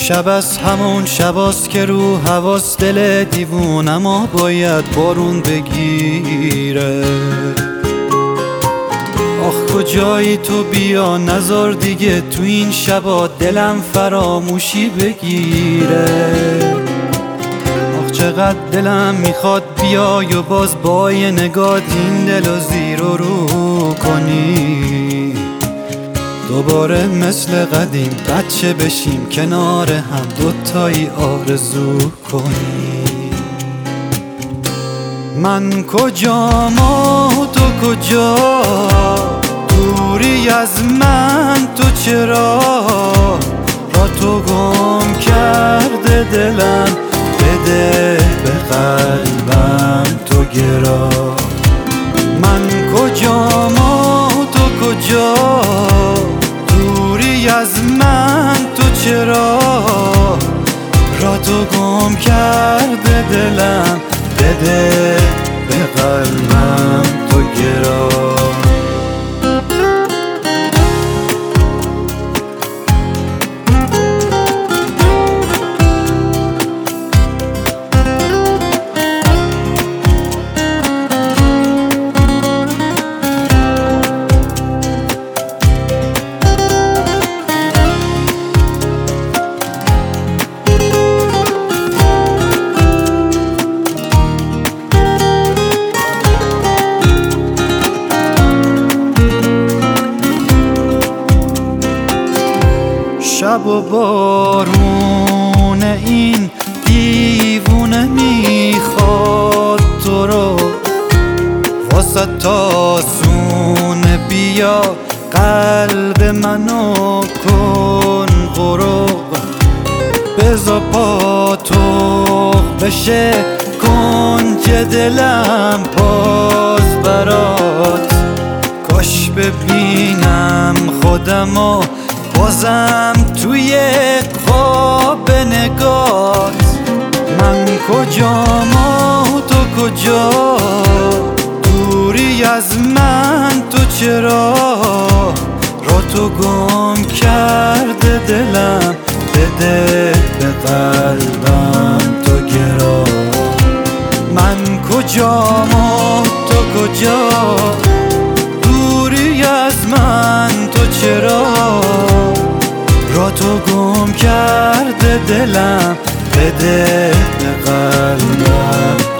شب از همون شباست که رو حواس دل دیوونما باید بارون بگیره. آخ کجایی تو بیا نزار دیگه تو این شبا دلم فراموشی بگیره. آخ چقدر دلم میخواد بیای و باز با یه نگاه این دلو زیر و رو کنی. دوباره مثل قدیم بچه بشیم کنار هم دوتایی آرزو کنی. من کجام و تو کجا، دوری از من تو چرا، با تو گم کرده دلم بده به قلبم تو گرا. من کجام و تو کجا، دوری از من تو چرا، را تو گم کرده دلم بده به قلبم تو گرا. شب و بارون این دیوونه میخواد تو رو، واسه تاسونه بیا قلب منو کن غروب. بزا پاتوخ بشه کنج دلم باز برات. کاش ببینم خودمو بازم توی خواب نگات. من کجام و تو کجا، دوری از من تو چرا، را تو گم کرده دلم بده به قلبم تو گرا. من کجام و تو کجا، دوری از من تو چرا، را تو گم کرده دلم بده به قلبم